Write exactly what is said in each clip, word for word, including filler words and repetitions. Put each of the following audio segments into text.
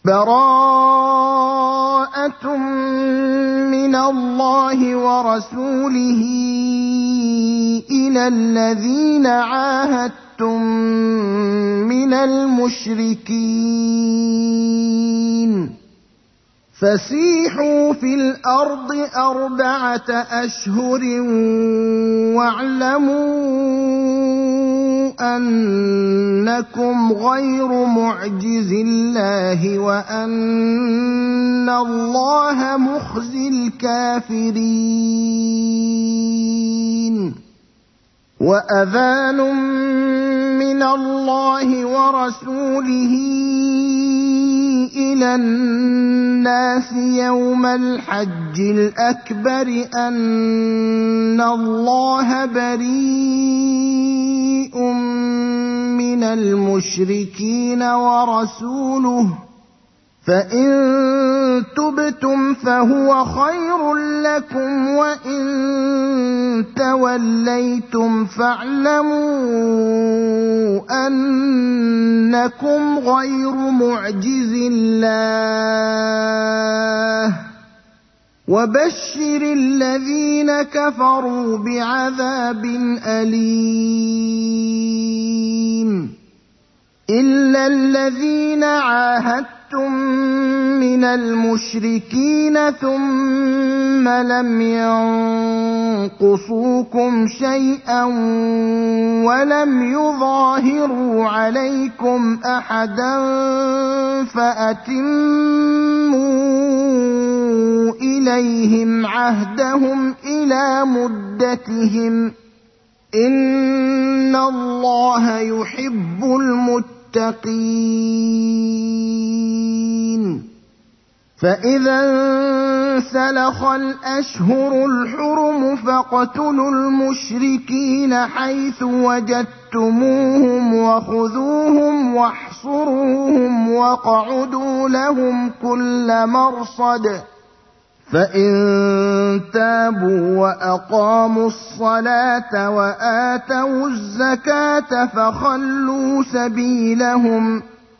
بَرَاءَةٌ مِّنَ اللَّهِ وَرَسُولِهِ إِلَى الَّذِينَ عَاهَدتُّم مِّنَ الْمُشْرِكِينَ فَسِيحُوا فِي الْأَرْضِ أَرْبَعَةَ أَشْهُرٍ وَاعْلَمُوا أَنَّكُمْ غَيْرُ مُعْجِزِي اللَّهِ وَأَنَّ اللَّهَ مُخْزِي الْكَافِرِينَ وَأَذَانٌ مِّنَ اللَّهِ وَرَسُولِهِ إِلَى النَّاسِ يَوْمَ الْحَجِّ الْأَكْبَرِ أَنَّ اللَّهَ بَرِيءٌ مِّنَ الْمُشْرِكِينَ وَرَسُولُهُ فَإِن تُبْتُمْ فَهُوَ خَيْرٌ لَّكُمْ وَإِن تَوَلَّيْتُمْ فَاعْلَمُوا أَنَّكُمْ غَيْرُ مُعْجِزِي اللَّهِ وَبَشِّرِ الَّذِينَ كَفَرُوا بِعَذَابٍ أَلِيمٍ إِلَّا الَّذِينَ عَاهَدتُّم مِّنَ الْمُشْرِكِينَ ثُمَّ لَمْ يَنقُصُوكُمْ شَيْئًا وَلَمْ يُظَاهِرُوا عَلَيْكُمْ أَحَدًا فَأَتِمُّوا إِلَيْهِمْ عَهْدَهُمْ إِلَىٰ مُدَّتِهِمْ ۚ إِنَّ اللَّهَ يُحِبُّ الْمُتَّقِينَ فَإِذَا انسَلَخَ الْأَشْهُرُ الْحُرُمُ فَاقْتُلُوا الْمُشْرِكِينَ حَيْثُ وَجَدتُّمُوهُمْ وَخُذُوهُمْ وَاحْصُرُوهُمْ وَاقْعُدُوا لَهُمْ كُلَّ مَرْصَدٍ فَإِن تَابُوا وَأَقَامُوا الصَّلَاةَ وَآتَوُا الزَّكَاةَ فَخَلُّوا سَبِيلَهُمْ ۚ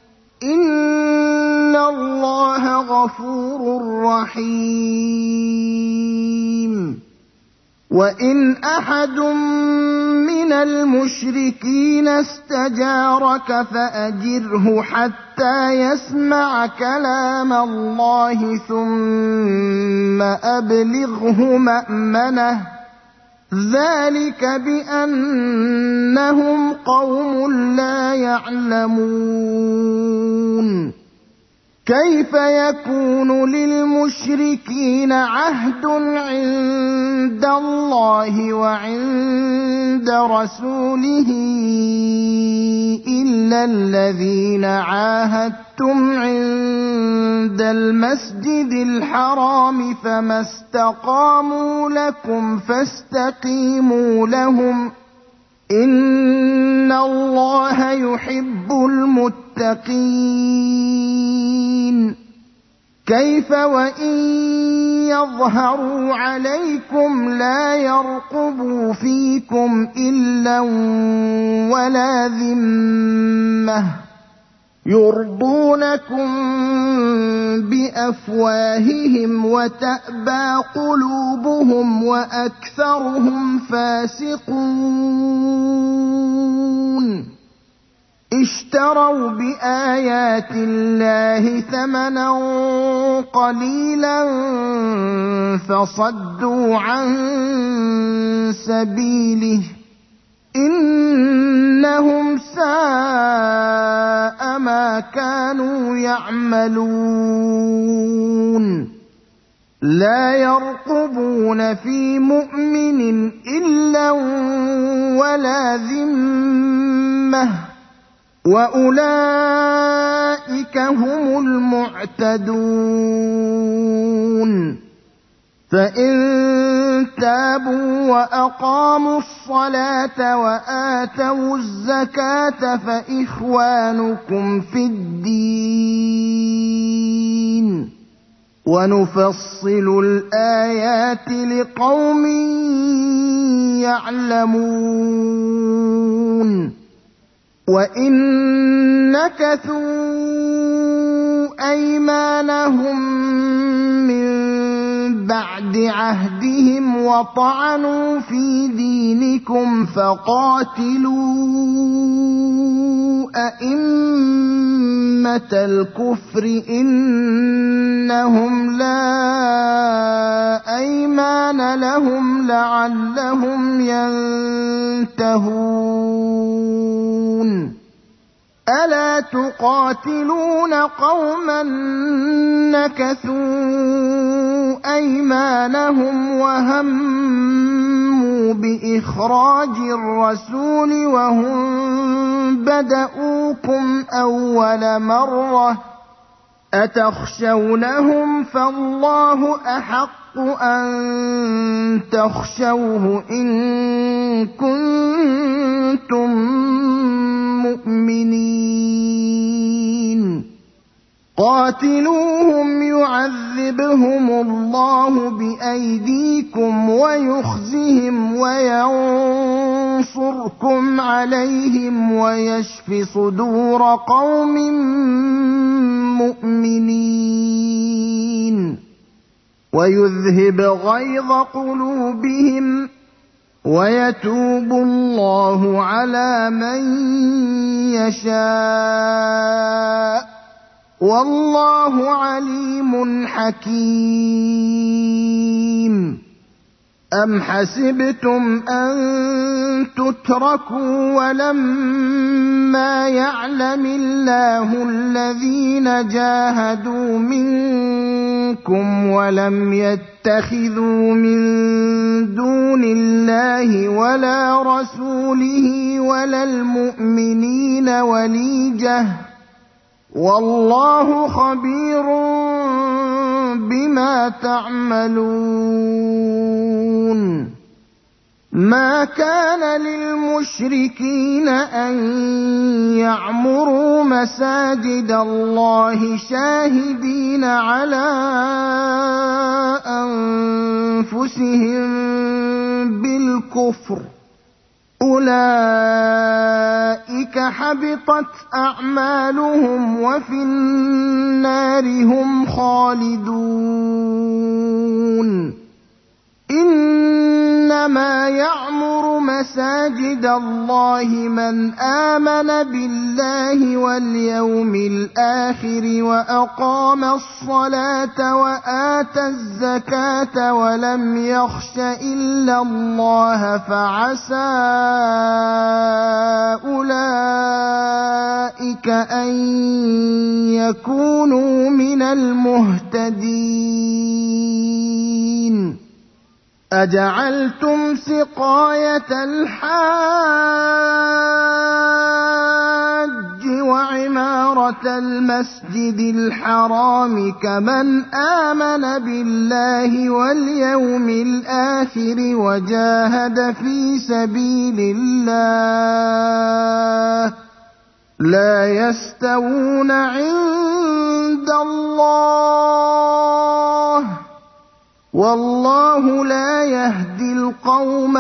إِنَّ اللَّهَ غَفُورٌ رَّحِيمٌ وَإِنْ أَحَدٌ مِّنَ الْمُشْرِكِينَ اسْتَجَارَكَ فَأَجِرْهُ حَتَّىٰ يَسْمَعَ كَلَامَ اللَّهِ ثُمَّ أَبْلِغْهُ مَأْمَنَهُ ۚ ذَٰلِكَ بِأَنَّهُمْ قَوْمٌ لَّا يَعْلَمُونَ كَيْفَ يَكُونُ لِلْمُشْرِكِينَ عَهْدٌ عِندَ اللَّهِ وَعِندَ رَسُولِهِ إِلَّا الَّذِينَ عَاهَدتُّمْ عِندَ الْمَسْجِدِ الْحَرَامِ فَمَا اسْتَقَامُوا لَكُمْ فَاسْتَقِيمُوا لَهُمْ ۚ إِنَّ اللَّهَ يُحِبُّ الْمُتَّقِينَ كَيْفَ وَإِن يَظْهَرُوا عَلَيْكُمْ لَا يَرْقُبُوا فِيكُمْ إِلًّا وَلَا ذِمَّةً يُرْضُونَكُم بِأَفْوَاهِهِمْ وَتَأْبَىٰ قُلُوبُهُمْ وَأَكْثَرُهُمْ فَاسِقُونَ اشْتَرَوْا بِآيَاتِ اللَّهِ ثَمَنًا قَلِيلًا فَصَدُّوا عَن سَبِيلِهِ ۚ إِنَّهُمْ سَاءَ مَا كَانُوا يَعْمَلُونَ لَا يَرْقُبُونَ فِي مُؤْمِنٍ إِلًّا وَلَا ذِمَّةً ۚ وَأُولَٰئِكَ هُمُ الْمُعْتَدُونَ فَإِن تَابُوا وَأَقَامُوا الصَّلَاةَ وَآتَوُا الزَّكَاةَ فَإِخْوَانُكُمْ فِي الدِّينِ ۗ وَنُفَصِّلُ الْآيَاتِ لِقَوْمٍ يَعْلَمُونَ وَإِن نَّكَثُوا أَيْمَانَهُم جاءهم من بعد عهدهم وطعنوا في دينكم فقاتلوا أئمة الكفر إنهم لا أيمان لهم لعلهم ينتهون ألا تقاتلون قوما نكثوا أيمانهم وهموا بإخراج الرسول وهم بدؤوكم أول مرة أتخشونهم فالله أحق أن تخشوه إن كنتم مؤمنين قاتلوهم يعذبهم الله بأيديكم ويخزهم وينصركم عليهم ويشف صدور قوم مؤمنين ويذهب غيظ قلوبهم ويتوب الله على من يشاء والله عليم حكيم أم حسبتم أن تتركوا ولما يعلم الله الذين جاهدوا منكم ولم يتخذوا من دون الله ولا رسوله ولا المؤمنين وليجة والله خبير بما تعملون ما كان للمشركين أن يعمروا مساجد الله شاهدين على أنفسهم بالكفر أولئك حبطت أعمالهم وفي النار هم خالدون إنما يعمر مساجد الله من آمن بالله واليوم الآخر وأقام الصلاة وآتى الزكاة ولم يخش إلا الله فعسى أولئك أن يكونوا من المهتدين أجعلتم سقاية الحاج وعمارة المسجد الحرام كمن آمن بالله واليوم الآخر وجاهد في سبيل الله لا يستوون عند الله والله لا يهدي القوم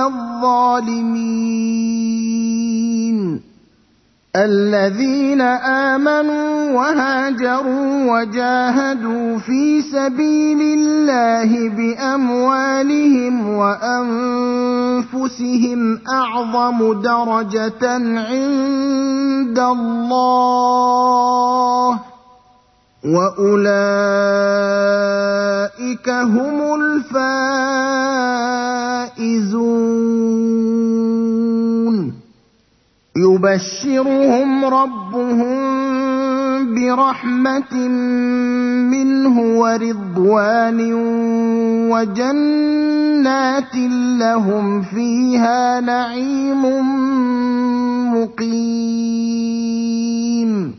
الظالمين الذين آمنوا وهاجروا وجاهدوا في سبيل الله بأموالهم وأنفسهم أعظم درجة عند الله وأولئك هم الفائزون يبشرهم ربهم برحمة منه ورضوان وجنات لهم فيها نعيم مقيم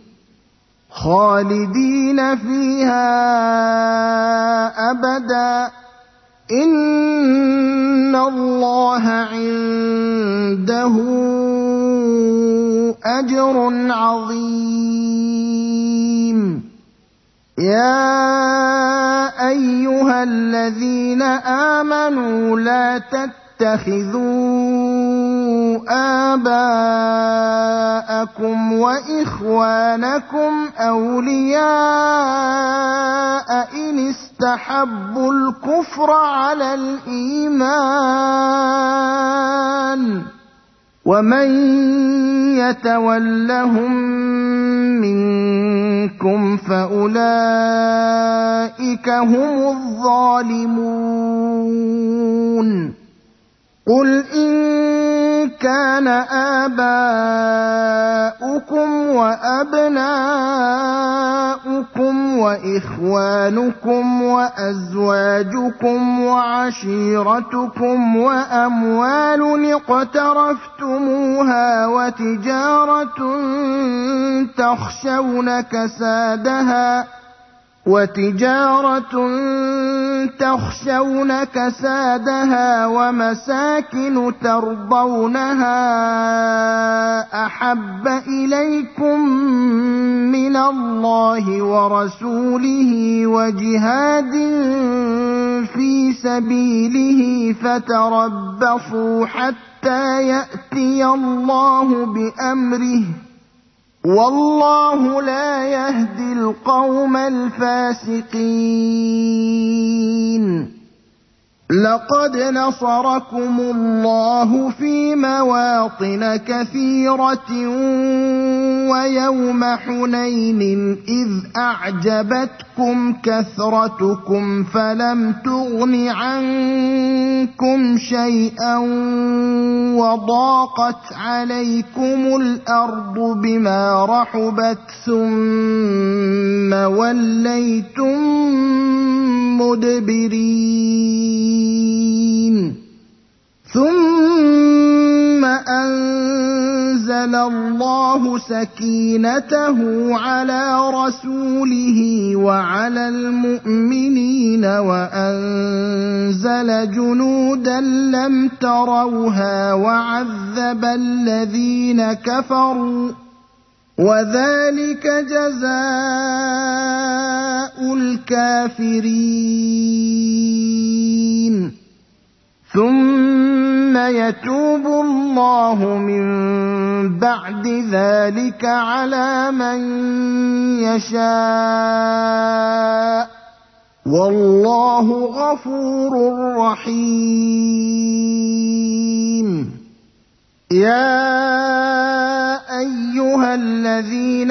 خالدين فيها أبدا إن الله عنده أجر عظيم يا أيها الذين آمنوا لا تتخذوا آباءكم وإخوانكم أولياء إن استحبوا الكفر على الإيمان ومن يتولهم منكم فأولئك هم الظالمون قل إن كان آباؤكم وأبناؤكم وإخوانكم وأزواجكم وعشيرتكم وأموال اقترفتموها وتجارة تخشون كسادها وتجارة تخشون كسادها ومساكن ترضونها أحب إليكم من الله ورسوله وجهاد في سبيله فتربصوا حتى يأتي الله بأمره والله لا يهدي القوم الفاسقين لقد نصركم الله في مواطن كثيرة ويوم حنين إذ أعجبتكم كثرتكم فلم تغن عنكم شيئا وضاقت عليكم الأرض بما رحبت ثم وليتم مدبرين ثم أنزل الله سكينته على رسوله وعلى المؤمنين وأنزل جنودا لم تروها وعذب الذين كفروا وذلك جزاء الكافرين ثم يتوب الله من بعد ذلك على من يشاء والله غفور رحيم يا أيها الذين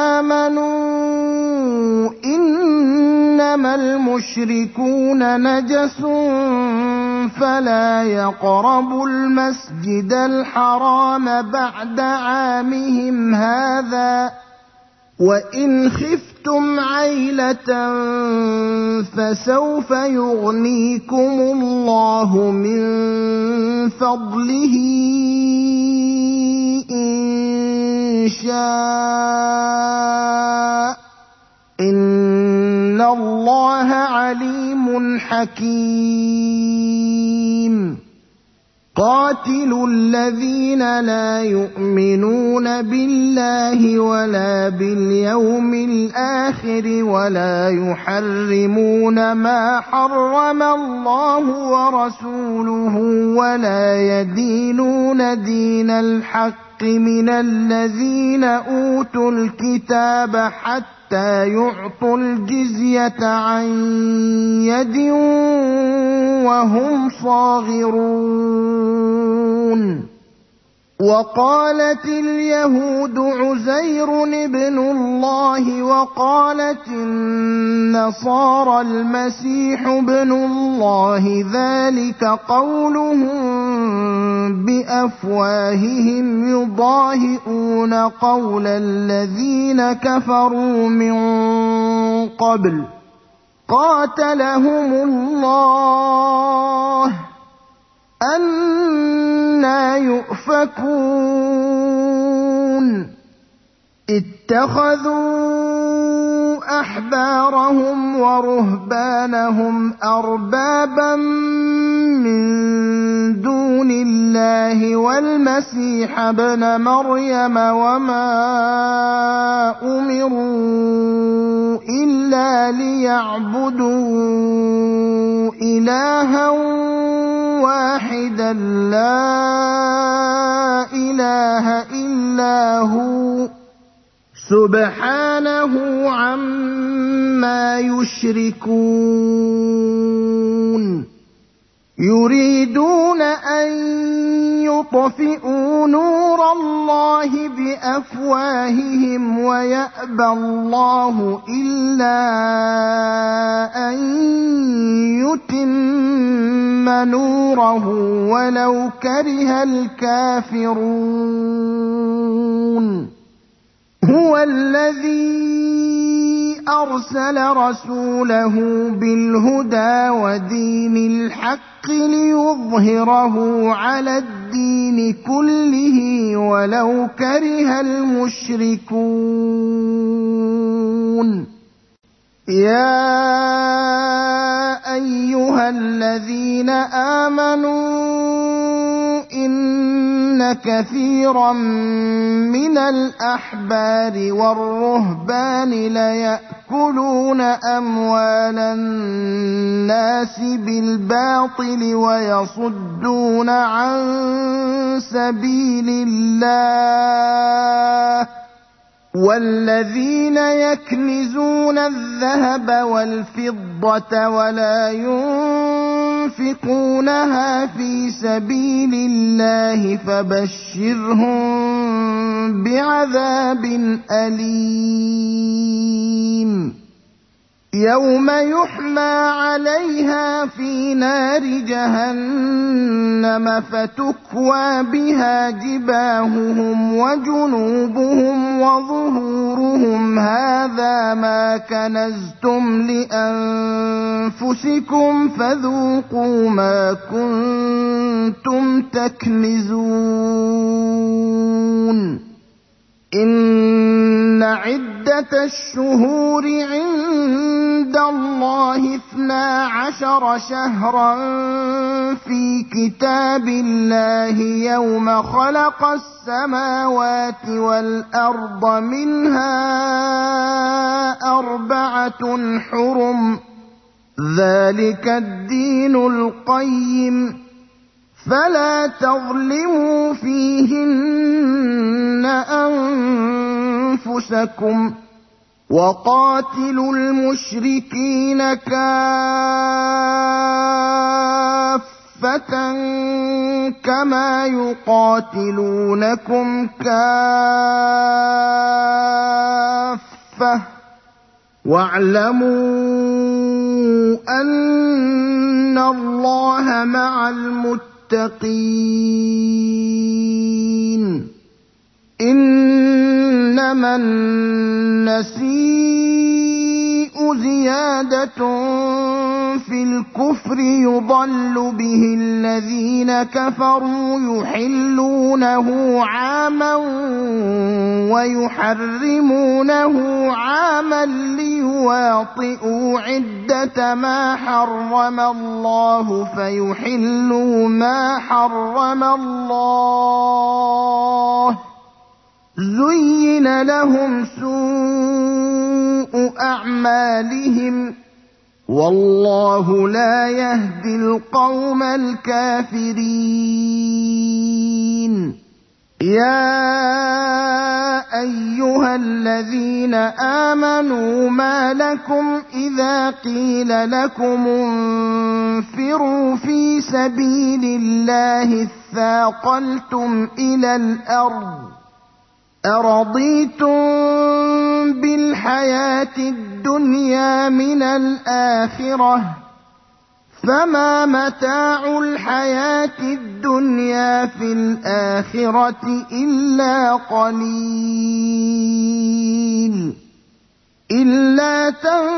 آمنوا إنما المشركون نجس فلا يقربوا المسجد الحرام بعد عامهم هذا وإن خفتم عيلة فسوف يغنيكم الله من فضله إن شاء إن الله عليم حكيم قاتلوا الذين لا يؤمنون بالله ولا باليوم الآخر ولا يحرمون ما حرم الله ورسوله ولا يدينون دين الحق من الذين أوتوا الكتاب حتى يعطوا الجزية عن يد وهم صاغرون وقالت اليهود عزير ابن الله وقالت النصارى المسيح ابن الله ذلك قولهم بأفواههم يضاهئون قول الذين كفروا من قبل قاتلهم الله أنى يؤفكون اتخذوا أحبارهم ورهبانهم أربابا من دون الله والمسيح ابن مريم وما أمروا إلا ليعبدوا إلها واحدا لا إله إلا هو سبحانه عما لا يشركون يريدون أن يطفئوا نور الله بأفواههم ويأبى الله إلا أن يتم نوره ولو كره الكافرون هو الذي أرسل رسوله بالهدى ودين الحق ليظهره على الدين كله ولو كره المشركون يا أيها الذين آمنوا إن كثيرا من الأحبار والرهبان ليأكلون أموال الناس بالباطل ويصدون عن سبيل الله والذين يكنزون الذهب والفضة ولا ينفقونها في سبيل الله فبشرهم بعذاب أليم يوم يحمى عليها في نار جهنم فتكوى بها جباههم وجنوبهم وظهورهم هذا ما كنزتم لأنفسكم فذوقوا ما كنتم تكنزون إن عدة الشهور عند الله اثنا عشر شهرا في كتاب الله يوم خلق السماوات والأرض منها أربعة حرم ذلك الدين القيم فلا تظلموا فيهن أنفسكم وقاتلوا المشركين كافة كما يقاتلونكم كافة واعلموا أن الله مع المتقين المتقين إنما النسيء زيادة في الكفر يضل به الذين كفروا يحلونه عاما ويحرمونه عاما ليواطئوا عدة ما حرم الله فيحلوا ما حرم الله زين لهم سوء أعمالهم والله لا يهدي القوم الكافرين يا أيها الذين آمنوا ما لكم إذا قيل لكم انفروا في سبيل الله اثاقلتم إلى الأرض أرضيتم بالحياة الدنيا من الآخرة فما متاع الحياة الدنيا في الآخرة إلا قليل إلا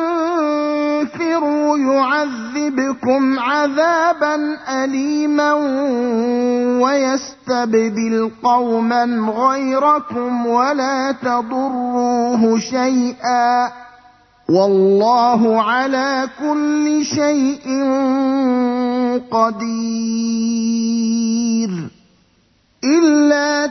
تنفروا يعذبكم عذابا أليما ويستبدل قوما غيركم ولا تضروه شيئا والله على كل شيء قدير إلا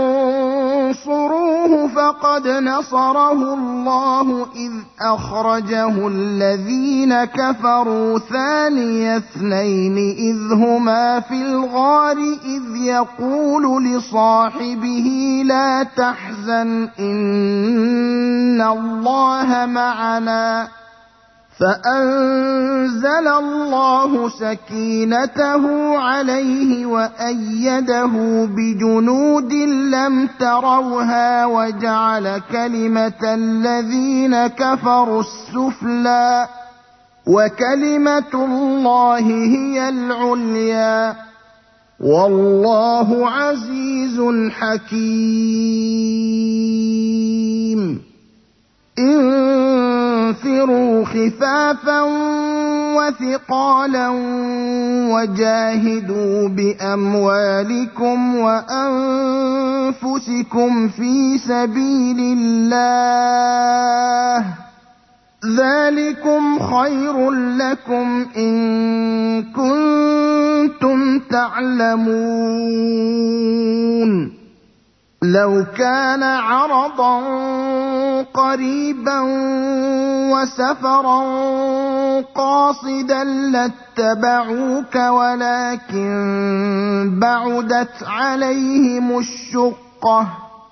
تنصروه فقد نصره الله إذ أخرجه الذين كفروا ثاني اثنين إذ هما في الغار إذ يقول لصاحبه لا تحزن إن الله معنا فأنزل الله سكينته عليه وأيده بجنود لم تروها وجعل كلمة الذين كفروا السفلى وكلمة الله هي العليا والله عزيز حكيم. انفروا خفافا وثقالا وجاهدوا بأموالكم وأنفسكم في سبيل الله ذلكم خير لكم إن كنتم تعلمون. لو كان عرضا قريبا وسفرا قاصدا لاتبعوك ولكن بعدت عليهم الشقة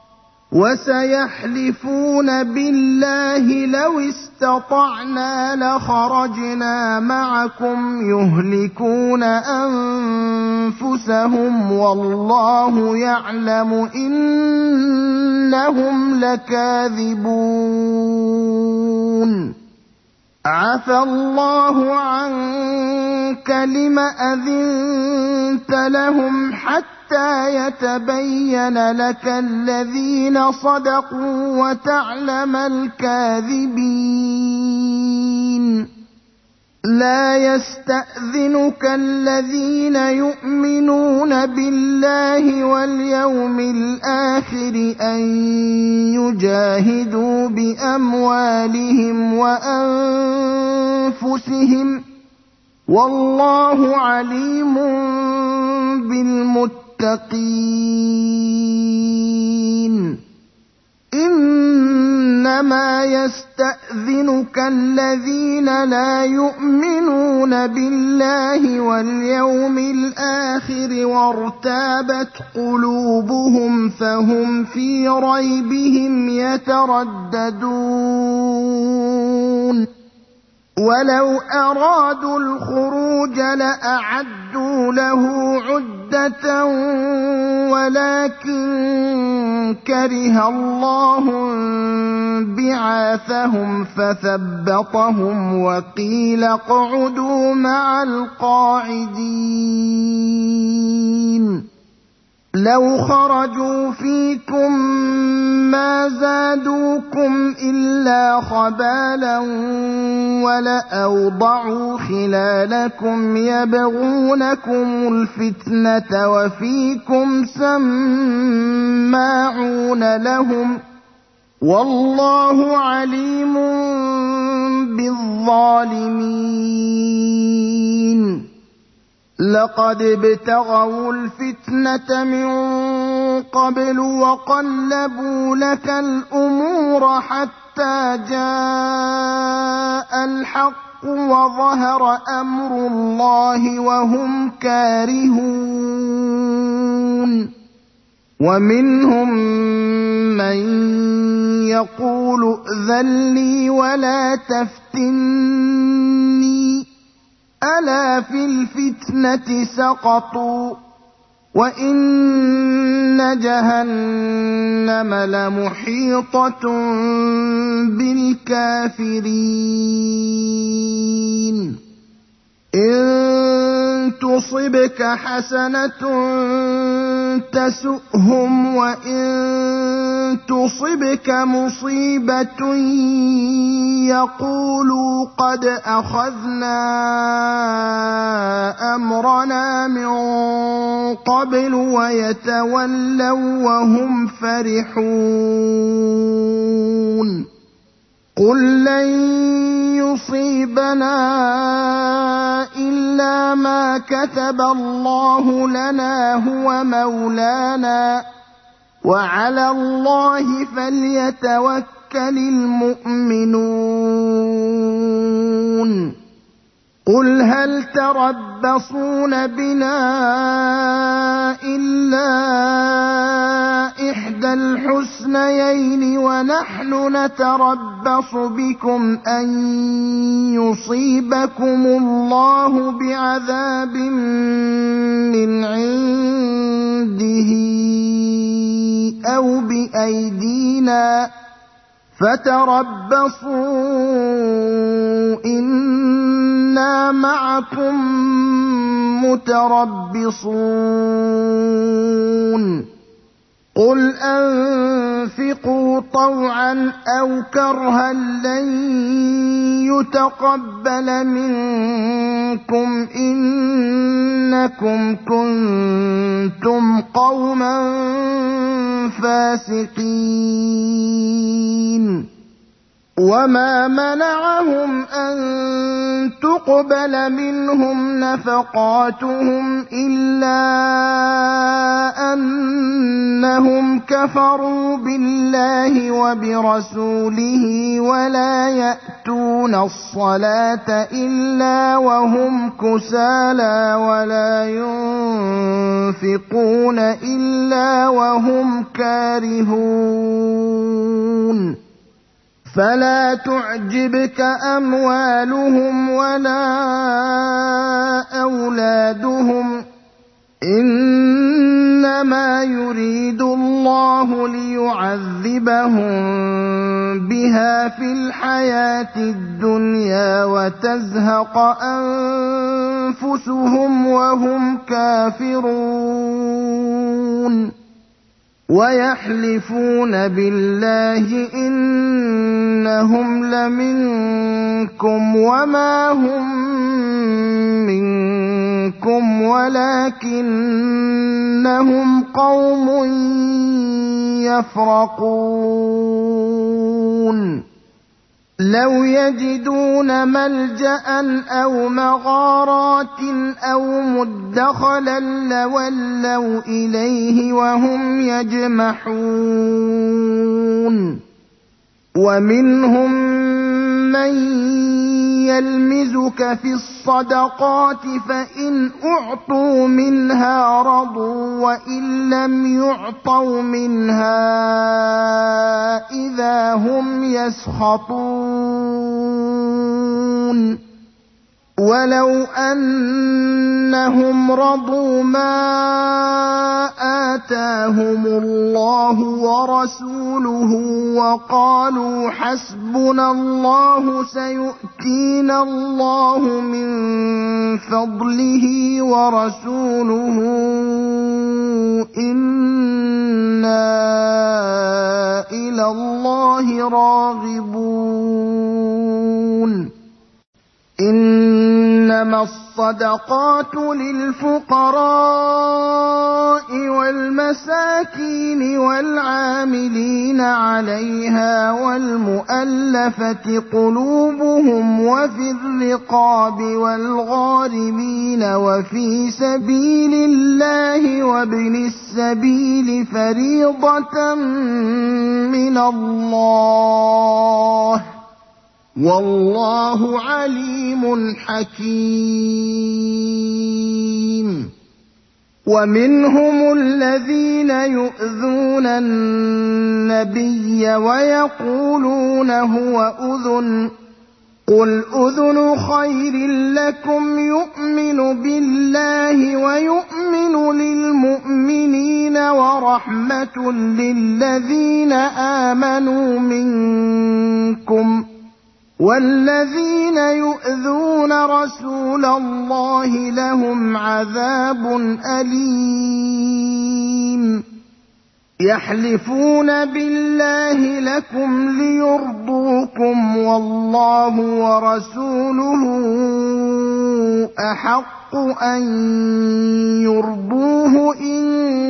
وسيحلفون بالله لو استطعنا لخرجنا معكم يهلكون أنفسهم والله يعلم إنهم لكاذبون. عفى الله عنك لم أذنت لهم حتى يتبين لك الذين صدقوا وتعلم الكاذبين. لا يستأذنك الذين يؤمنون بالله واليوم الآخر أن يجاهدوا بأموالهم وأنفسهم والله عليم بالمتقين. إنما يستأذنك الذين لا يؤمنون بالله واليوم الآخر وارتابت قلوبهم فهم في ريبهم يترددون. ولو أرادوا الخروج لأعدوا له عدة ولكن كره الله بعاثهم فثبطهم وقيل اقعدوا مع القاعدين. لو خرجوا فيكم ما زادوكم إلا خبالا ولأوضعوا خلالكم يبغونكم الفتنة وفيكم سماعون لهم والله عليم بالظالمين. لقد ابتغوا الفتنة من قبل وقلبوا لك الأمور حتى جاء الحق وظهر أمر الله وهم كارهون. ومنهم من يقول ائذن لي ولا تفتني ألا في الفتنة سقطوا وإن جهنم لمحيطة بالكافرين. إن تصبك حسنة تسؤهم وإن تصبك مصيبة يقولوا قد أخذنا أمرنا من قبل ويتولوا وهم فرحون. قل لن يصيبنا إلا ما كتب الله لنا هو مولانا وعلى الله فليتوكل المؤمنون. قل هل تربصون بنا إلا إحدى الحسنيين ونحن نتربص بكم أن يصيبكم الله بعذاب من عنده أو بأيدينا فتربصوا إنا معكم متربصون قل أنفقوا طوعا أو كرها لن يتقبل منكم إنكم كنتم قوما فاسقين وما منعهم أن تقبل منهم نفقاتهم إلا أنهم كفروا بالله وبرسوله ولا يأتون الصلاة إلا وهم كسالى ولا ينفقون إلا وهم كارهون فلا تعجبك أموالهم ولا أولادهم إنما يريد الله ليعذبهم بها في الحياة الدنيا وتزهق أنفسهم وهم كافرون ويحلفون بالله إنهم لمنكم وما هم منكم ولكنهم قوم يفرقون لو يجدون ملجأ أو مغارات أو مدخلا لولوا إليه وهم يجمحون ومنهم من يلمزك في الصدقات فإن أعطوا منها رضوا وإن لم يعطوا منها إذا هم يسخطون ولو أنهم رضوا ما آتاهم الله ورسوله وقالوا حسبنا الله سيؤتينا الله من فضله ورسوله إنا إلى الله راغبون إنما الصدقات للفقراء والمساكين والعاملين عليها والمؤلفة قلوبهم وفي الرقاب والغارمين وفي سبيل الله وابن السبيل فريضة من الله والله عليم حكيم ومنهم الذين يؤذون النبي ويقولون هو أذن قل أذن خير لكم يؤمن بالله ويؤمن للمؤمنين ورحمة للذين آمنوا منكم والذين يؤذون رسول الله لهم عذاب أليم يحلفون بالله لكم ليرضوكم والله ورسوله أحق أن يرضوه إن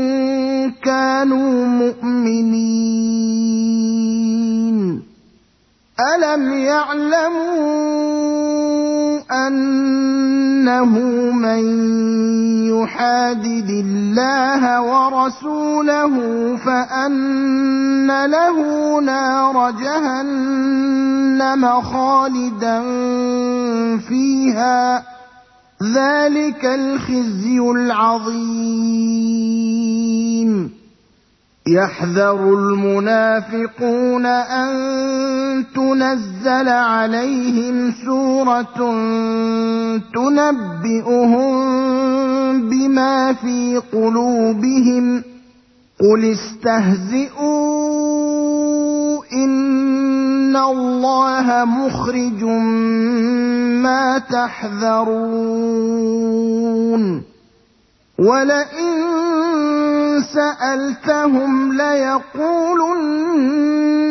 كانوا مؤمنين ألم يعلموا أنه من يحادد الله ورسوله فأن له نار جهنم خالدا فيها ذلك الخزي العظيم يحذر المنافقون أن تنزل عليهم سورة تنبئهم بما في قلوبهم قل استهزئوا إن الله مخرج ما تحذرون ولئن سألتهم ليقولن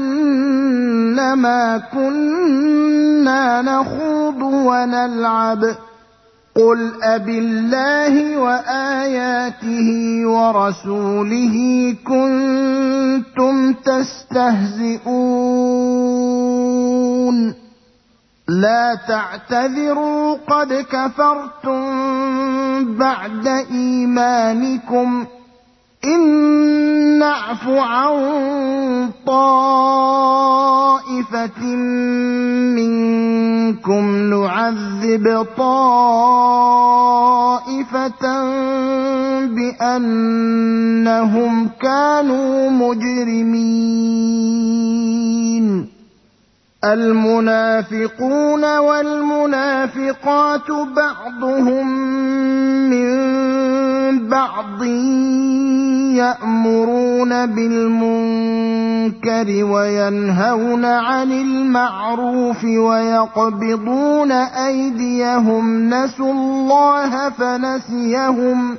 إنما كنا نخوض ونلعب قل أبالله وآياته ورسوله كنتم تستهزئون لا تعتذروا قد كفرتم بعد إيمانكم إن نعف عن طائفة منكم نعذب طائفة بأنهم كانوا مجرمين المنافقون والمنافقات بعضهم من بعض يأمرون بالمنكر وينهون عن المعروف ويقبضون أيديهم نسوا الله فنسيهم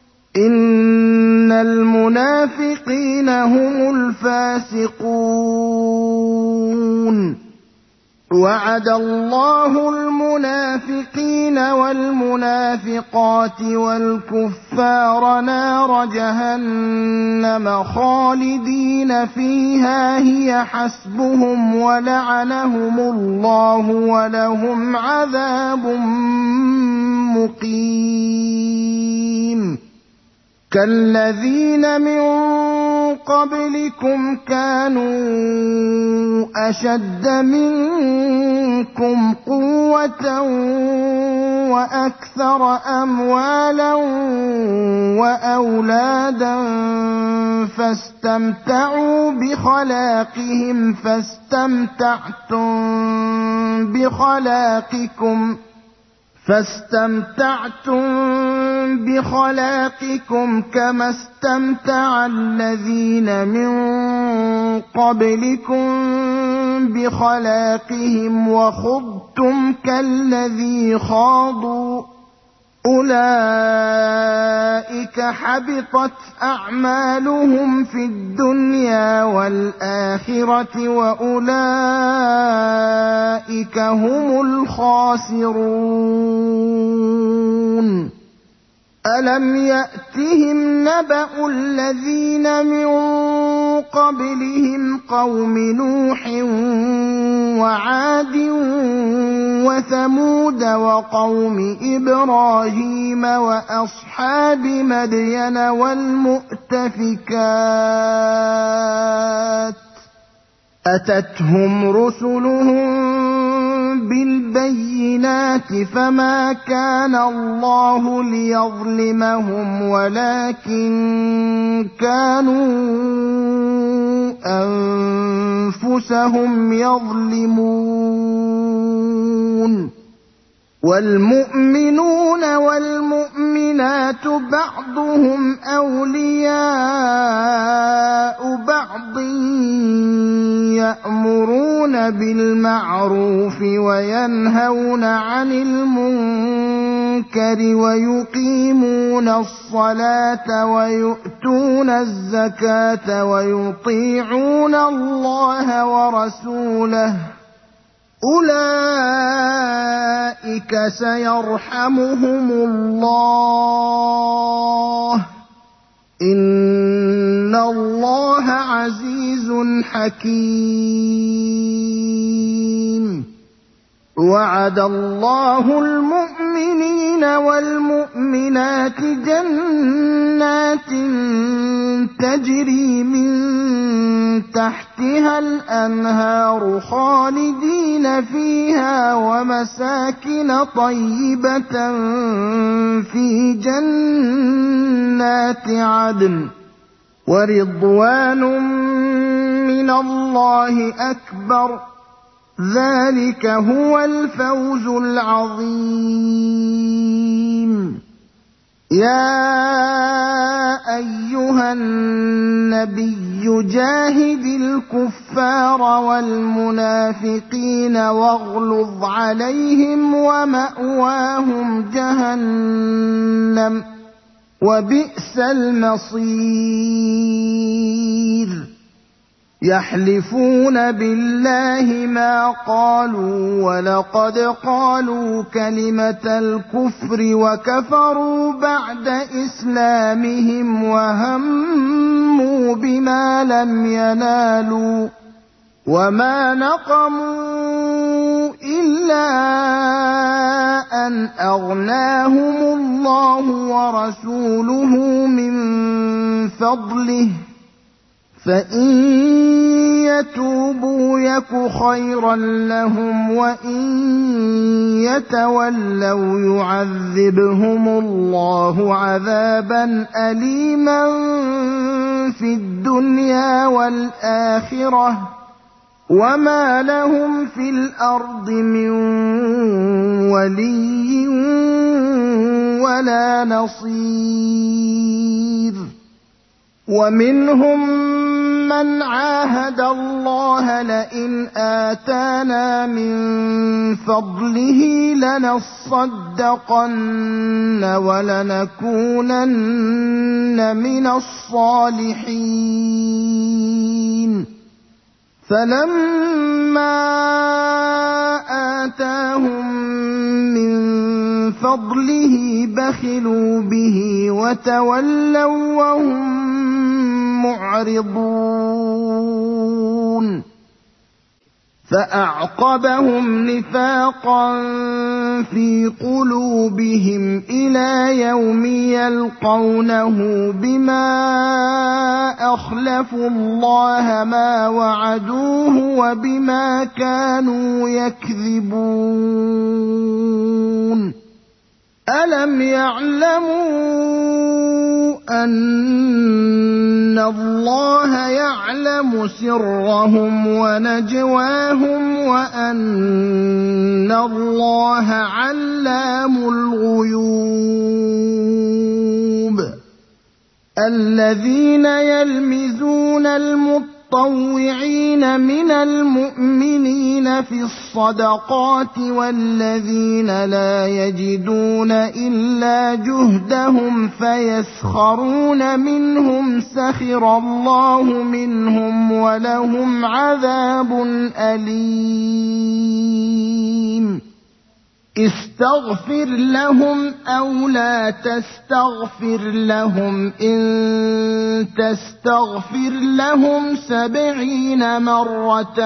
إن المنافقين هم الفاسقون وعد الله المنافقين والمنافقات والكفار نار جهنم خالدين فيها هي حسبهم ولعنهم الله ولهم عذاب مقيم كالذين من قبلكم كانوا أشد منكم قوة وأكثر أموالا وأولادا فاستمتعوا بخلاقهم فاستمتعتم بخلاقكم فاستمتعتم بخلاقكم كما استمتع الذين من قبلكم بخلاقهم وخضتم كالذي خاضوا أولئك حبطت أعمالهم في الدنيا والآخرة وأولئك هم الخاسرون ألم يأتهم نبأ الذين من قبلهم قوم نوح وعاد وثمود وقوم إبراهيم وأصحاب مدين والمؤتفكات أتتهم رسلهم بالبينات فما كان الله ليظلمهم ولكن كانوا أنفسهم يظلمون والمؤمنون والمؤمنات بعضهم أولياء بعض يأمرون بالمعروف وينهون عن المنكر ويقيمون الصلاة ويؤتون الزكاة ويطيعون الله ورسوله أولئك سيرحمهم الله إن الله عزيز حكيم وعد الله المؤمنين والمؤمنات جنات تجري من تحتها الأنهار خالدين فيها ومساكن طيبة في جنات عدن ورضوان من الله أكبر ذلك هو الفوز العظيم. يا أيها النبي جاهد الكفار والمنافقين واغلظ عليهم ومأواهم جهنم وبئس المصير. يحلفون بالله ما قالوا ولقد قالوا كلمة الكفر وكفروا بعد إسلامهم وهموا بما لم ينالوا وما نقموا إلا أن أغناهم الله ورسوله من فضله فإن يتوبوا يك خيرا لهم وإن يتولوا يعذبهم الله عذابا أليما في الدنيا والآخرة وما لهم في الأرض من ولي ولا نصير. ومنهم من عاهد الله لئن آتانا من فضله لنصدقن ولنكونن من الصالحين فلما آتاهم من فضله بخلوا به وتولوا وهم معرضون. فأعقبهم نفاقا في قلوبهم إلى يوم يلقونه بما أخلفوا الله ما وعدوه وبما كانوا يكذبون. ألم يعلموا أن الله يعلم سرهم ونجواهم وأن الله علام الغيوب. الذين يلمزون المطوعين من المؤمنين في الصدقات والذين لا يجدون إلا جهدهم فيسخرون منهم سخر الله منهم ولهم عذاب أليم. استغفر لهم أو لا تستغفر لهم إن تستغفر لهم سبعين مرة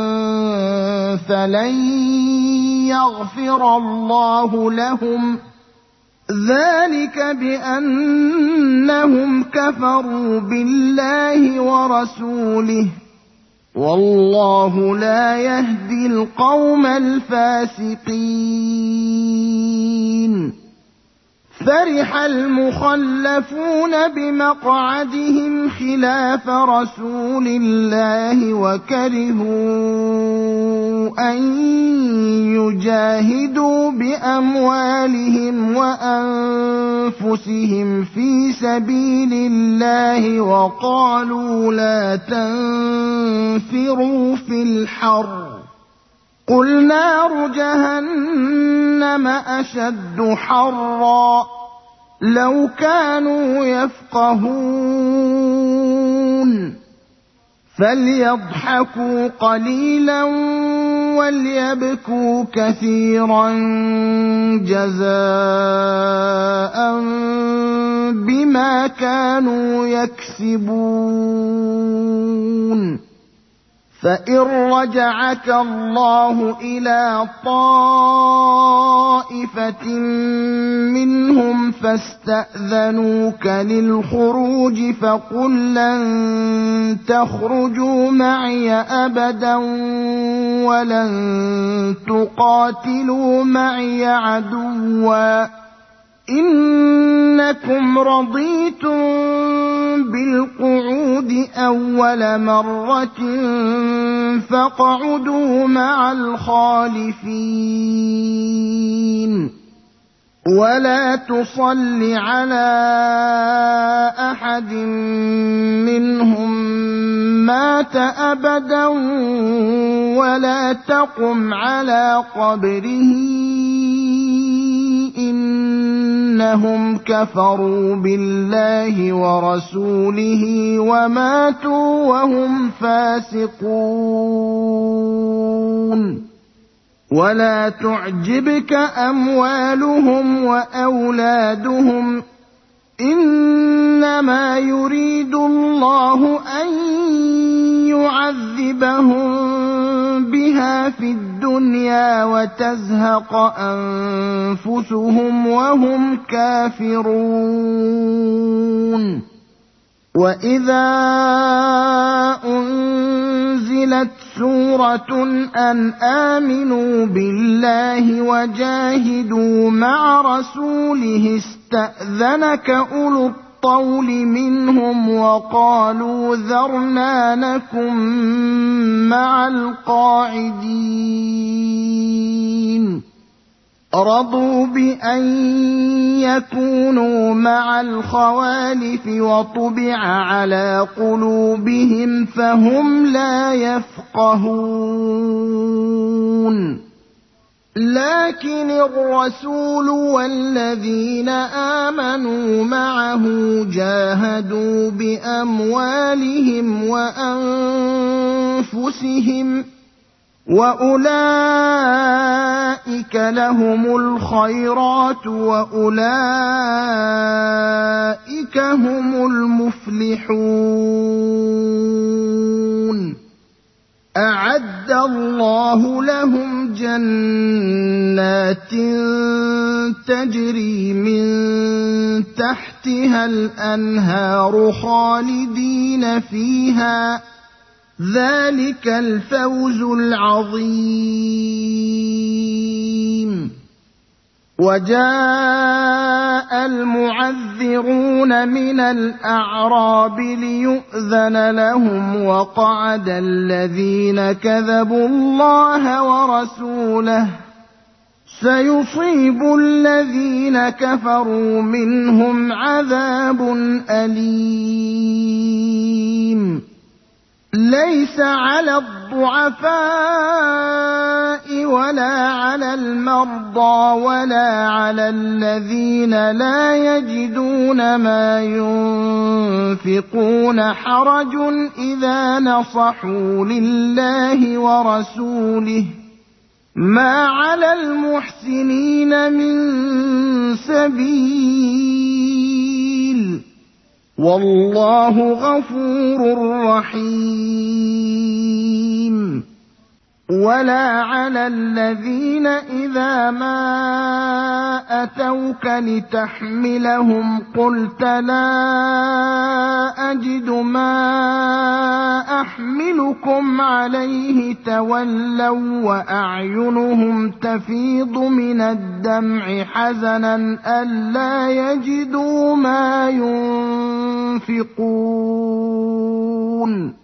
فلن يغفر الله لهم ذلك بأنهم كفروا بالله ورسوله والله لا يهدي القوم الفاسقين. فرح المخلفون بمقعدهم خلاف رسول الله وكرهوا أن يجاهدوا بأموالهم وأنفسهم في سبيل الله وقالوا لا تنفروا في الحر قل نار جهنم أشد حرا لو كانوا يفقهون. فليضحكوا قليلا وليبكوا كثيرا جزاء بما كانوا يكسبون. فإن رجعك الله إلى طائفة منهم فاستأذنوك للخروج فقل لن تخرجوا معي أبدا ولن تقاتلوا معي عدوا إنكم رضيتم بالقعود أول مرة فاقعدوا مع الخالفين ولا تصل على أحد منهم مات أبدا ولا تقم على قبره إنهم كفروا بالله ورسوله وماتوا وهم فاسقون ولا تعجبك أموالهم وأولادهم إنما يريد الله أن يعذبهم بها في الدنيا وتزهق أنفسهم وهم كافرون وإذا أنزلت سورة أن آمنوا بالله وجاهدوا مع رسوله استأذنك أولو الطول منهم وقالوا ذرنا نكن مع القاعدين رضوا بأن يكونوا مع الخوالف وطبع على قلوبهم فهم لا يفقهون لكن الرسول والذين آمنوا معه جاهدوا بأموالهم وأنفسهم وأولئك لهم الخيرات وأولئك هم المفلحون أعد الله لهم جنات تجري من تحتها الأنهار خالدين فيها ذلك الفوز العظيم وجاء المعذرون من الأعراب ليؤذن لهم وقعد الذين كذبوا الله ورسوله سيصيب الذين كفروا منهم عذاب أليم ليس على الضعفاء ولا على المرضى ولا على الذين لا يجدون ما ينفقون حرج إذا نصحوا لله ورسوله ما على المحسنين من سبيل والله غفور رحيم ولا على الذين إذا ما أتوك لتحملهم قلت لا أجد ما أحملكم عليه تولوا وأعينهم تفيض من الدمع حزنا ألا يجدوا ما ينفقون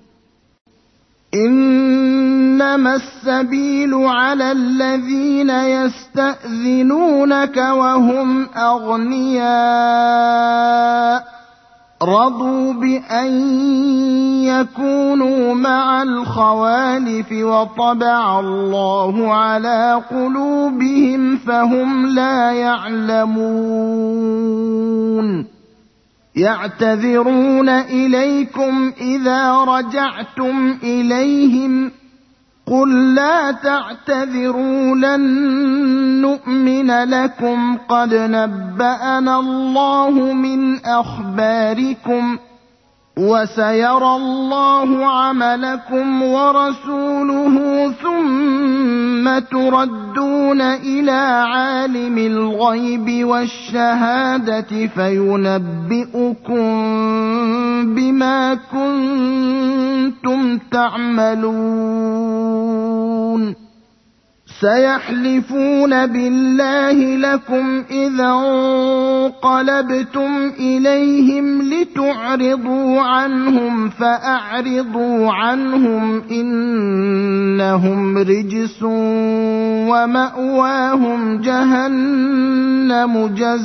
إنما السبيل على الذين يستأذنونك وهم أغنياء رضوا بأن يكونوا مع الخوالف وطبع الله على قلوبهم فهم لا يعلمون يعتذرون إليكم إذا رجعتم إليهم قل لا تعتذروا لن نؤمن لكم قد نبأنا الله من أخباركم وسيرى الله عملكم ورسوله ثم تردون إلى عالم الغيب والشهادة فينبئكم بما كنتم تعملون سيحلفون بالله لكم إذا انقلبتم إليهم لتعرضوا عنهم فأعرضوا عنهم إنهم رجس ومأواهم جهنم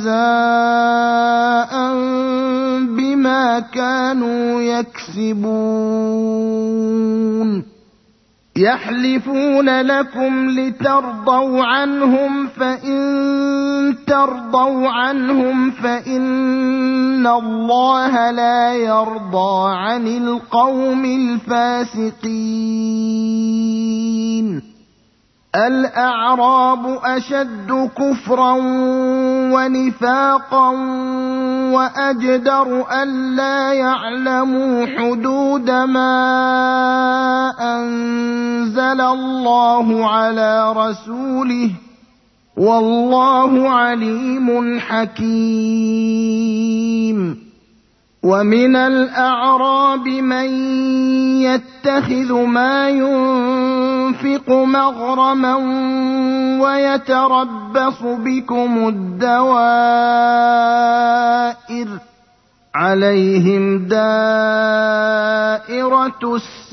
جزاء بما كانوا يكسبون يحلفون لكم لترضوا عنهم فإن ترضوا عنهم فإن الله لا يرضى عن القوم الفاسقين الأعراب أشد كفرا ونفاقا وأجدر ألا يعلموا حدود ما أنزل الله على رسوله والله عليم حكيم ومن الأعراب من يتخذ ما ينفق مغرما ويتربص بكم الدوائر عليهم دائرة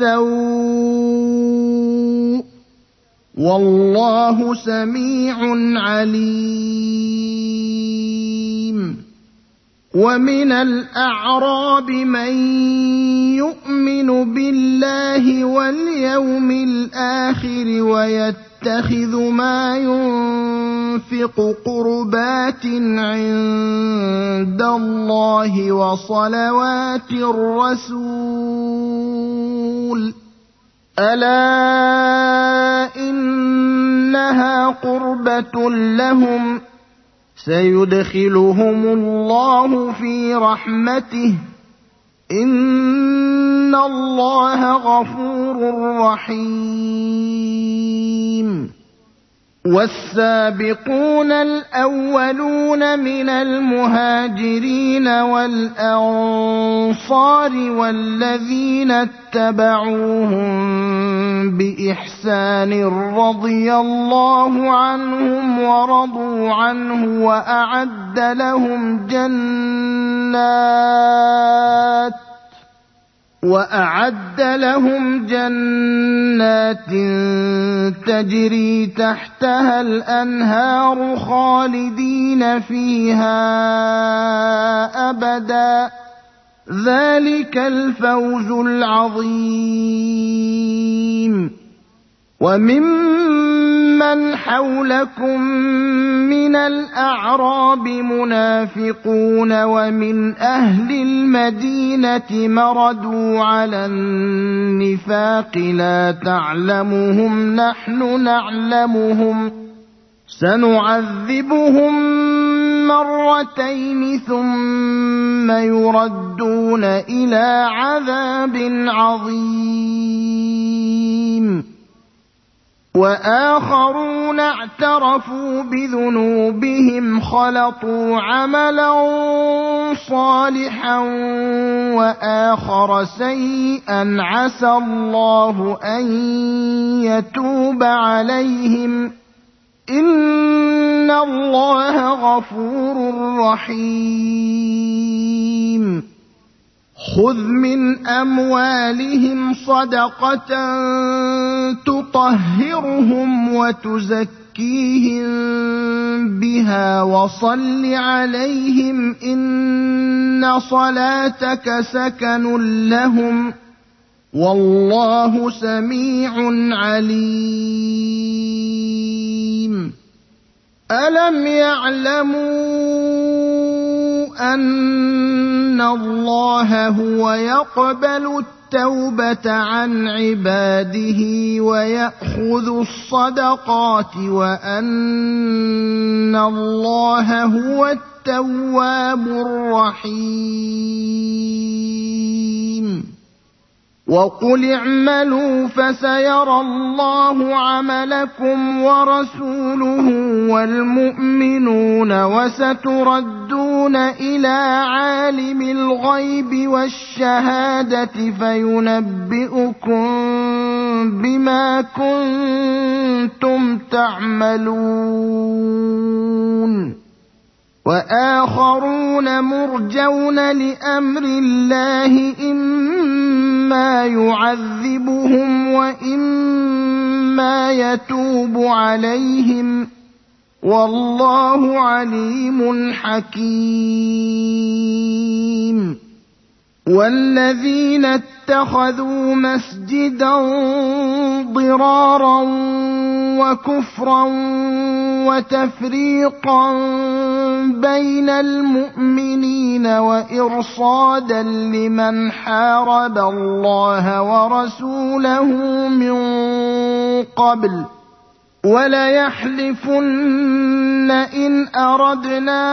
السوء والله سميع عليم ومن الأعراب من يؤمن بالله واليوم الآخر ويتخذ ما ينفق قربات عند الله وصلوات الرسول ألا إنها قربة لهم سيدخلهم الله في رحمته إن الله غفور رحيم والسابقون الأولون من المهاجرين والأنصار والذين اتبعوهم بإحسان رضي الله عنهم ورضوا عنه وأعد لهم جنات وأعد لهم جنات تجري تحتها الأنهار خالدين فيها أبدا ذلك الفوز العظيم وممن حولكم من الأعراب منافقون ومن أهل المدينة مردوا على النفاق لا تعلمهم نحن نعلمهم سنعذبهم مرتين ثم يردون إلى عذاب عظيم وآخرون اعترفوا بذنوبهم خلطوا عملا صالحا وآخر سيئا عسى الله أن يتوب عليهم إن الله غفور رحيم خذ من أموالهم صدقة تطهرهم وتزكيهم بها وصل عليهم إن صلاتك سكن لهم والله سميع عليم ألم يعلموا أن الله هو يقبل التوبة عن عباده ويأخذ الصدقات وأن الله هو التواب الرحيم وقل اعملوا فسيرى الله عملكم ورسوله والمؤمنون وستردون تردون إلى عالم الغيب والشهادة فينبئكم بما كنتم تعملون وآخرون مرجون لأمر الله إما يعذبهم وإما يتوب عليهم والله عليم حكيم والذين اتخذوا مسجدا ضرارا وكفرا وتفريقا بين المؤمنين وإرصادا لمن حارب الله ورسوله من قبل وليحلفن إن أردنا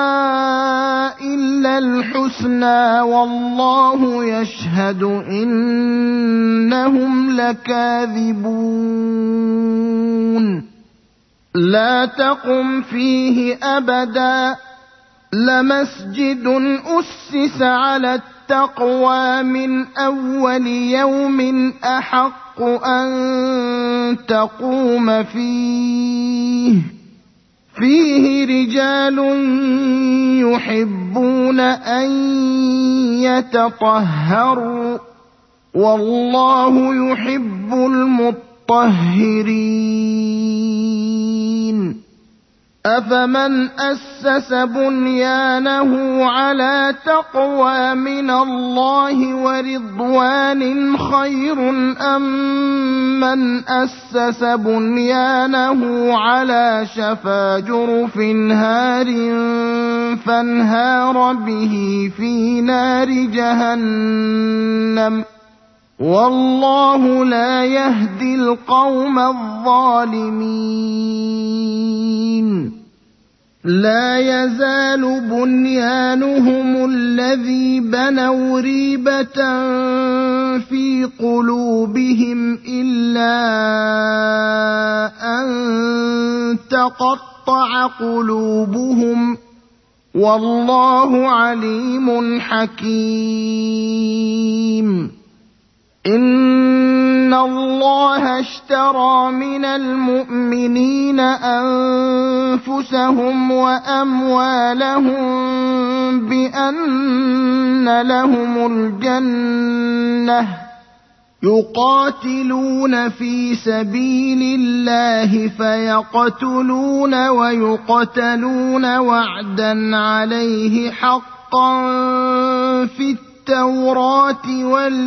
إلا الحسنى والله يشهد إنهم لكاذبون لا تقم فيه أبدا لمسجد أسس على التقوى من أول يوم أحق أن تقوم فيه فيه رجال يحبون أن يتطهروا والله يحب المطهرين أفمن أسس بنيانه على تقوى من الله ورضوان خير أم من أسس بنيانه على شفا جرف هار فانهار به في نار جهنم والله لا يهدي القوم الظالمين لا يزال بنيانهم الذي بنوا ريبة في قلوبهم إلا أن تقطع قلوبهم والله عليم حكيم إن الله اشترى من المؤمنين أنفسهم وأموالهم بأن لهم الجنة يقاتلون في سبيل الله فيقتلون ويقتلون وعدا عليه حقا في التوراة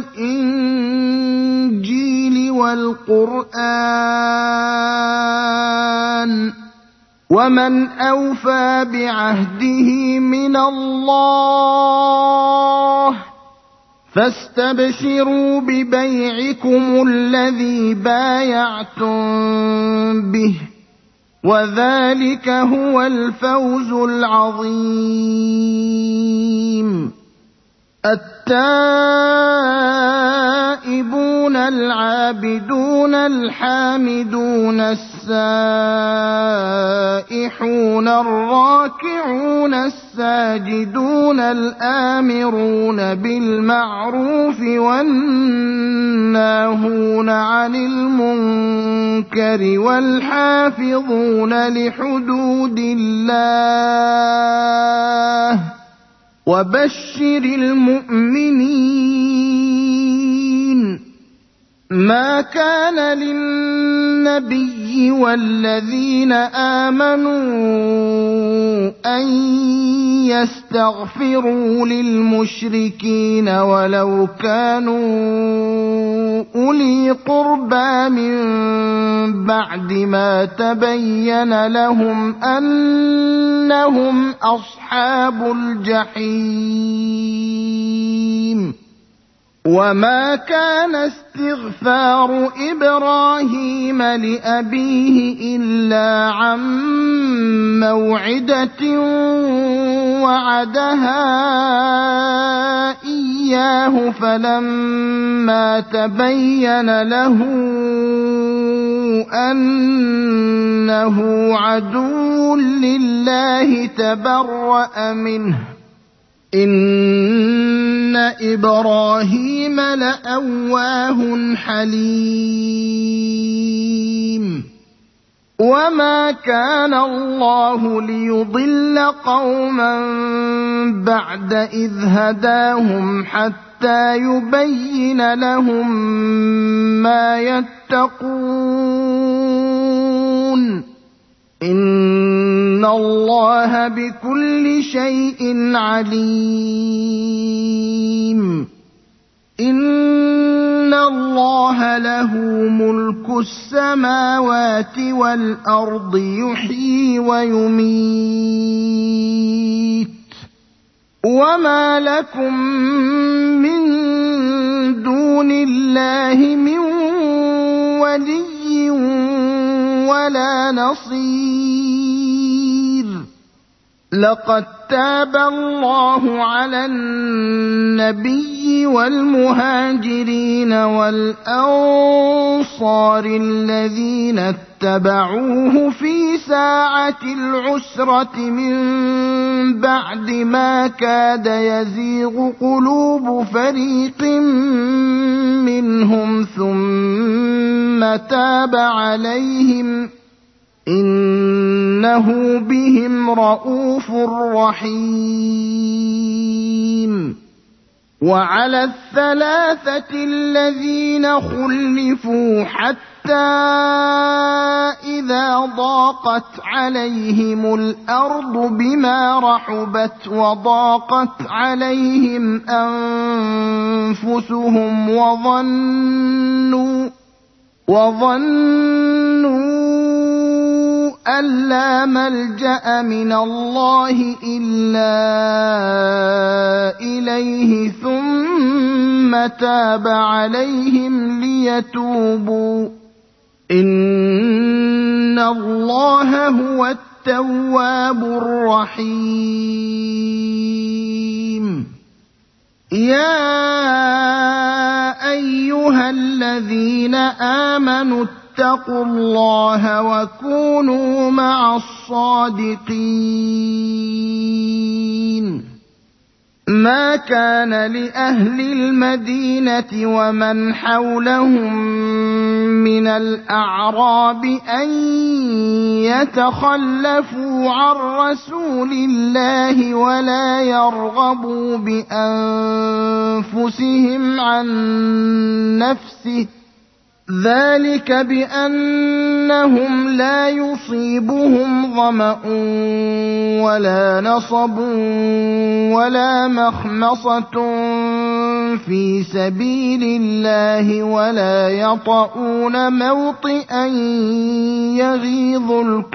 والإنجيل والقرآن ومن أوفى بعهده من الله فاستبشروا ببيعكم الذي بايعتم به وذلك هو الفوز العظيم التائبون العابدون الحامدون السائحون الراكعون الساجدون الآمرون بالمعروف والناهون عن المنكر والحافظون لحدود الله وبشر المؤمنين ما كان للنبي والذين آمنوا أن يستغفروا للمشركين ولو كانوا أولي قربى من بعد ما تبين لهم أنهم أصحاب الجحيم وما كان استغفار إبراهيم لأبيه إلا عن موعدة وعدها إياه فلما تبين له أنه عدو لله تبرأ منه إن إبراهيم لأواه حليم وما كان الله ليضل قوما بعد إذ هداهم حتى يبين لهم ما يتقون إن الله بكل شيء عليم إن الله له ملك السماوات والأرض يحيي ويميت وما لكم من دون الله من ولي ولا نصير لقد تاب الله على النبي والمهاجرين والأنصار الذين اتبعوه في ساعة العسرة من بعد ما كاد يزيغ قلوب فريق منهم ثم تاب عليهم إنه بهم رءوف رحيم وعلى الثلاثة الذين خلفوا حتى إذا ضاقت عليهم الأرض بما رحبت وضاقت عليهم أنفسهم وظنوا وظنوا أن لا ملجأ من الله إلا إليه ثم تاب عليهم ليتوبوا إن الله هو التواب الرحيم يا أيها الذين آمنوا اتقوا الله وكونوا مع الصادقين ما كان لأهل المدينة ومن حولهم من الأعراب أن يتخلفوا عن رسول الله ولا يرغبوا بأنفسهم عن نفسه ذلك بأنهم لا يصيبهم ظمأ ولا نصب ولا مخمصة في سبيل الله ولا يطؤون موطئا يغيظ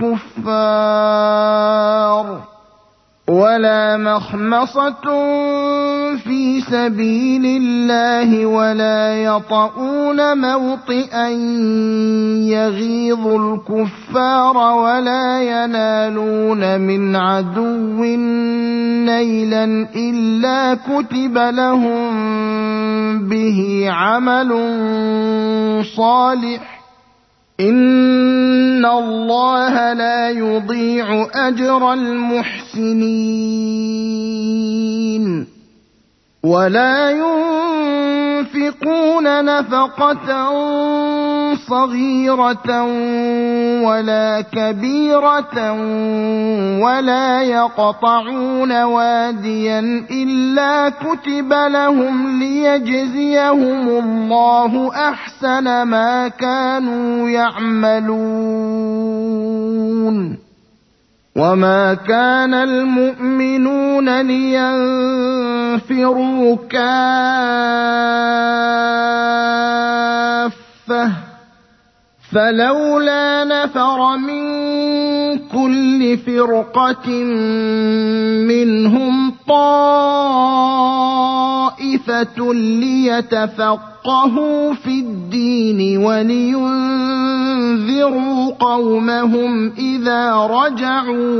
الكفار ولا مخمصة في سبيل الله ولا يطؤون موطئا يغيظ الكفار ولا ينالون من عدو نيلا إلا كتب لهم به عمل صالح إن الله لا يضيع أجر المحسنين ولا ينفقون نفقة صغيرة ولا كبيرة ولا يقطعون واديا إلا كتب لهم ليجزيهم الله أحسن ما كانوا يعملون وما كان المؤمنون لينفروا كافة فلولا نفر من كل فرقة منهم طائفة ليتفقهوا في الدين ولينذروا قومهم إذا رجعوا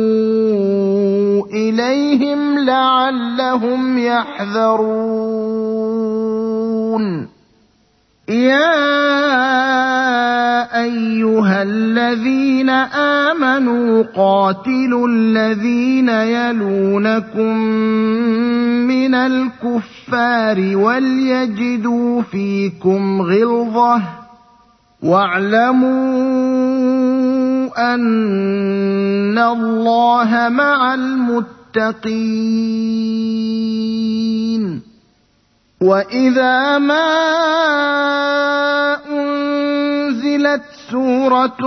إليهم لعلهم يحذرون يا أيها الذين آمنوا قاتلوا الذين يلونكم من الكفار وليجدوا فيكم غلظة واعلموا أن الله مع المتقين. وإذا ما أنزلت سورة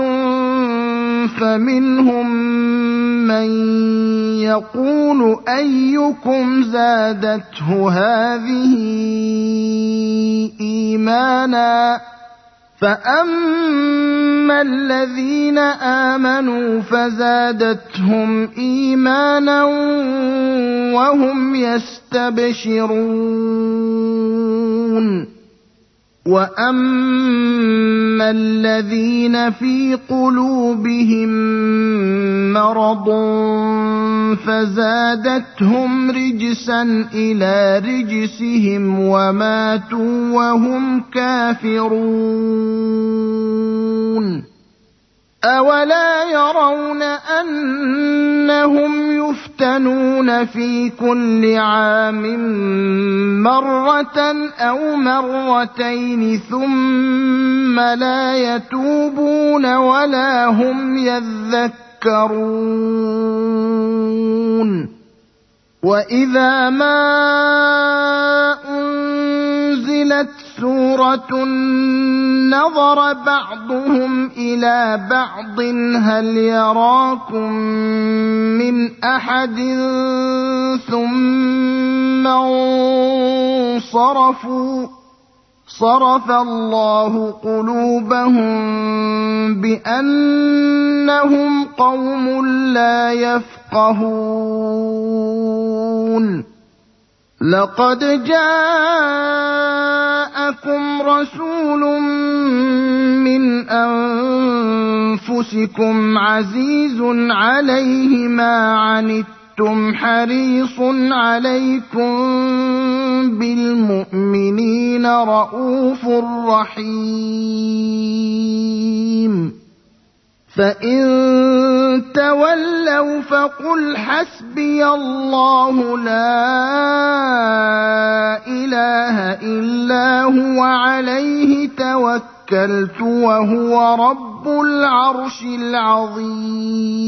فمنهم من يقول أيكم زادته هذه إيمانا فأما الذين آمنوا فزادتهم إيمانا وهم يستبشرون. وأما الذين في قلوبهم مرض فزادتهم رجسا إلى رجسهم وماتوا وهم كافرون. أولا يرون أنهم يفتنون في كل عام مرة أو مرتين ثم لا يتوبون ولا هم يذكرون. وإذا ما أنزلت سورة نظر بعضهم إلى بعض هل يراكم من أحد ثم انصرفوا صرف الله قلوبهم بأنهم قوم لا يفقهون. لقد جاءكم رسول من أنفسكم عزيز عليه ما عنتم حريص عليكم بالمؤمنين رءوف رحيم. فإن تولوا فقل حسبي الله لا إله إلا هو عليه توكلت وهو رب العرش العظيم.